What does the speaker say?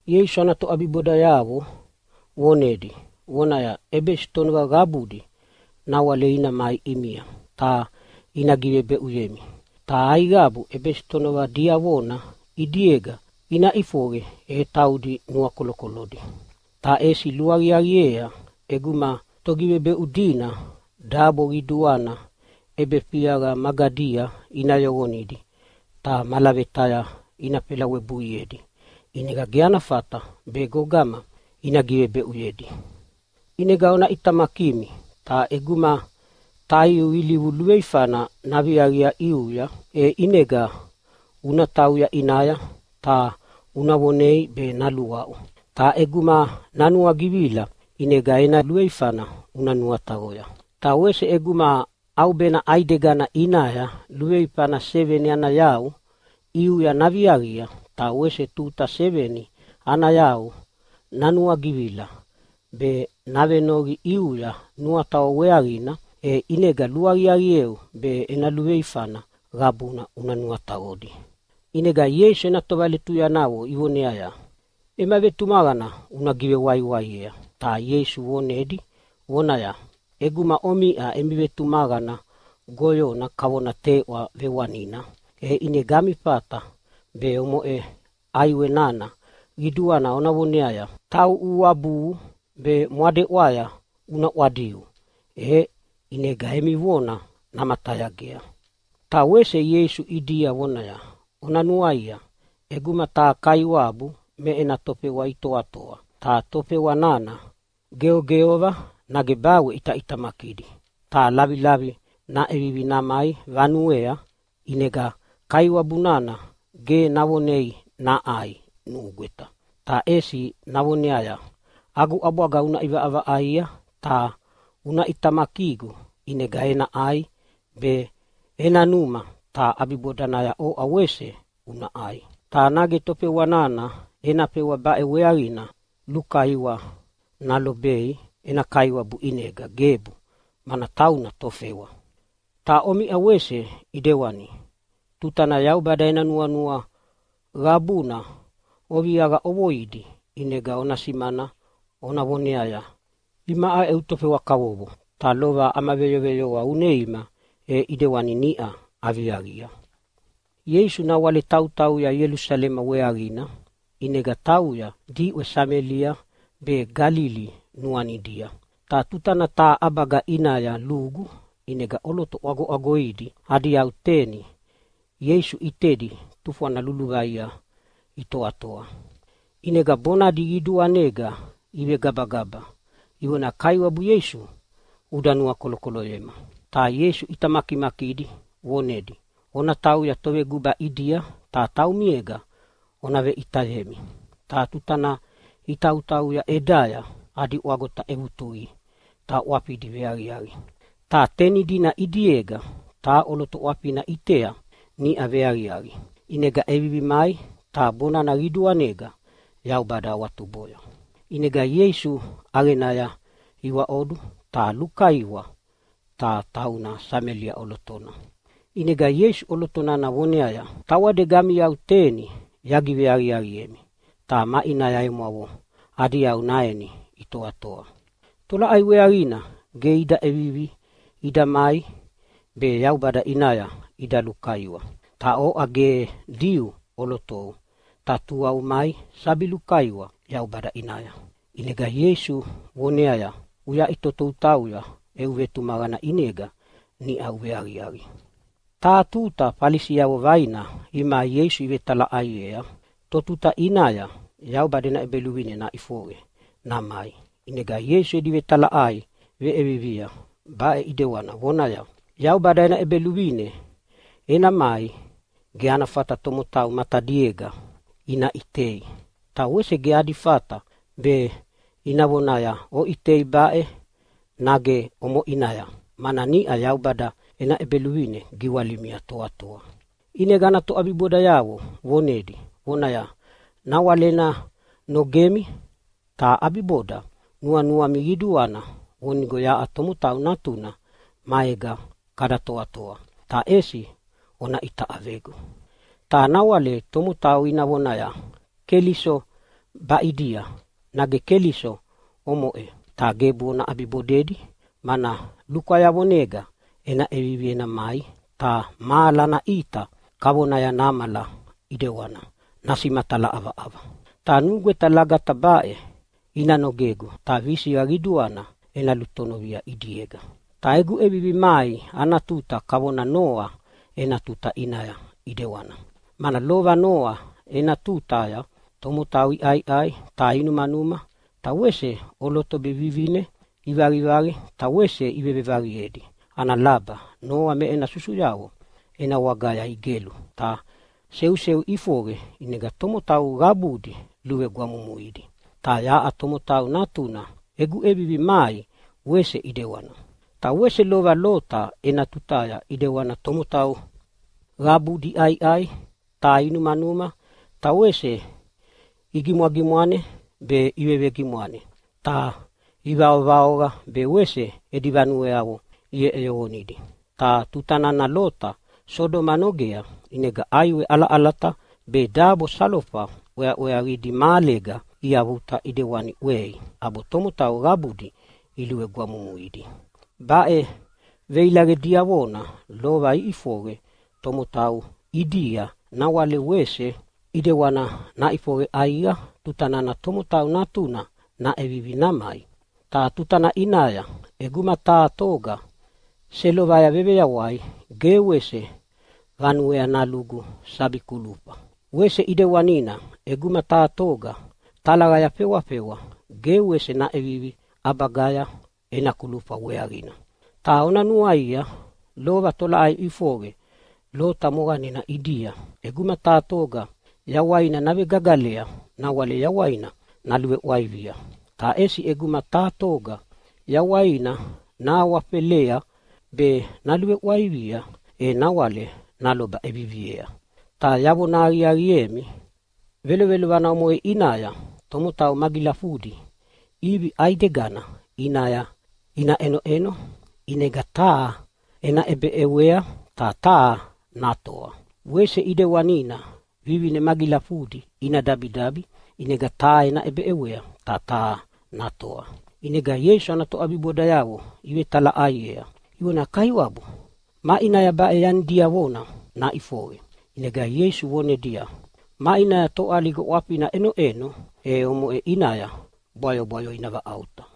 Yesu ana to abiboda yavo wonedi wonaya ebesh tonga gabudi na wale ina mai imia ta ina givebe uyemi ta aigabu ebesh tonga diavona idiega ina ifoge taudi nuwa kolokolodi ta esi luariariea eguma togivebe udina dabo giduana ebe piaga magadia ina yogonidi ta malavetaya ina pelawe buiedi inega giana fata bego gama ina givebe uyedi inega ona itamakimi ta eguma tayu ili ulueifana naviagia iuya inega una tauya inaya ta unawonei be naluau ta eguma nanua givila inega ena lueifana unanua tagoya ta wese eguma au bena aidegana inaya lueifana 7 ana yau iuya naviagia ta wese tuta 7 ana yau nanua givila be navenogi iuya nua tao weagina inega luagiagieu be ena lueifana gabuna unanua tagodi inega Yesu ena tovale tuya nawo iwoneaya ema vetumagana unagive waiwaia ta Yesu wonedi wonaya eguma omia emi vetumagana goyo na kawona te wa vewanina inegami pata be omo aiwe nana giduana ona woneaya tau uabu be mwade waya una wadiu inega emi wona na matayagea ta wese Yesu idia wonaya ona nuaia eguma ta kaiwabu me ena tope wa itoatoa ta tope wa nana geogeova na gebawe ita makidi ta lavi na evivi na mai vanuea inega kaiwabu nana ge nawonei na ai nuugweta ta esi nawoneaya agu abwaga una iva ava aia ta una itamakigo inega ena ai be ena numa ta abibodanaya o awese una ai ta nage tope wanana ena pewa bae weagina lukaiwa nalobei ena kaiwa bu inega gebu mana tauna tofewa ta omi awese idewani tutana yau badaina nuanua gabuna oviaga ovoidi inega ona simana ona woneaya ima eutope wakawobo ta lova amaveyo wa uneima idewani nia aviagia Yesu na wale tau ya Yerusalema weagina inega tau ya diwe Samelia be Galili nuanidia ta tutana ta abaga inaya lugu inega oloto agoidi hadi ya uteni Yesu itedi tufwana lulugaya itoatoa inega bona digidua nega iwe gabagaba iwona kaiwabu Yesu udanua kolokolo yema ta Yesu itamakimakidi wonedi ona tau ya towe guba idia ta tau miega ona ve itayemi ta tutana itau ya edaya adi wagota evutui ta wapidi veagiagi ta teni dina idiega ta oloto wapina itea ni aveagiagi inega evivi mai ta bona na ridua nega yau bada watu boya inega Yesu agenaya iwa odu ta lukaiwa ta tauna Samelia olotona inega Yesu olotona na woneaya tawade gami ya uteni yagi veagiagi ta maina ya emawo adi ya unaeni itoatoa tola ai weagina geida evivi ida mai be yau bada inaya ida lukaiwa ta o age diu oloto ta tua umai sabi lukaiwa yau bada inaya inega Yesu woneaya uya itoto utauya euvetu magana inega ni au veagiagi ta tuta palisia waina ima Yesu ivetala aiea totuta inaya yau badena ebeluwine na ifoge na mai inega Yesu edivetala ai ve evivia bae idewana wonaya yau badena ebeluwine ena mai geana fata tomotau matadiega ina itei ta wese geadi fata be ina wonaya o itei bae nage omo inaya mana ni ayau bada ena ebeluwine giwalimia toa inega na to abiboda yawo wonedi wonaya nawalena no gemi ta abiboda nua migiduana wonigo ya atomutau natuna maega kada toa ta esi ona ita avego ta nawale tomutau ina wonaya keliso baidia nage keliso omoe ta gebu na abibodedi mana luka ya bonega ena eviviena mai ta malana ita kabona ya namala idewana nasimatala ava ta nugwe talaga tabae ina nogegu ta visi agiduana ena lutonovia idiega ta egu evivi mai anatuta kabona noa ena tuta inaya idewana mana lova noa ena tutaya tomotawi ai ta inumanuma ta wese oloto bevivine ivari ta wese ivevevari edi ana laba noa me ena susu yao ena wagaya igelu ta seu ifoge inega tomotau gabudi luwe guamumuidi ta ya atomotau natuna egu evivi mai wese idewana ta wese lova lota ena tutaya idewana tomotau gabudi ai ta inumanuma ta wese igimwagimwane be iwevegimwane ta ivao be wese edivanue awo ie eonidi ta tutanana lota Sodoma nogea inega aiwe ala-alata be dabo salofa wea ridi malega iavuta idewani wei abo tomotau gabudi iliwe guamumuidi bae veilage diavona lova ifoge tomotau idia na wale wese idewana na ifoge aia tutanana tomotau natuna na evivina mai ta tutana inaya eguma ta toga selovaya vevea wai ge wese vanue analugu sabikulupa wese idewanina eguma ta toga talagaya pewa ge wese na evivi abagaya ena kulupa weagina ta ona nuaia lova tola ai ifoge lota moganina idia eguma ta toga yawaina nave gagalea na wale yawaina nalue waivia ta esi eguma ta toga yawaina na wapelea be nalue waivia na wale naloba eviviea ta yavo na ariemi vele wana moe inaya tomotau magilafudi ivi aidegana inaya ina eno inega ta ena ebe ewea ta natoa wese idewanina vivine magilafudi ina dabidabi inega ta ena ebe ewea ta natoa inega Yesu anato abiboda yao iwe tala aiea iwana kaiwabu ma inaya bae yan diavona na ifoge inega Yesu wone dia ma inaya to aligo wapi na eno omo inaya boyo inava auta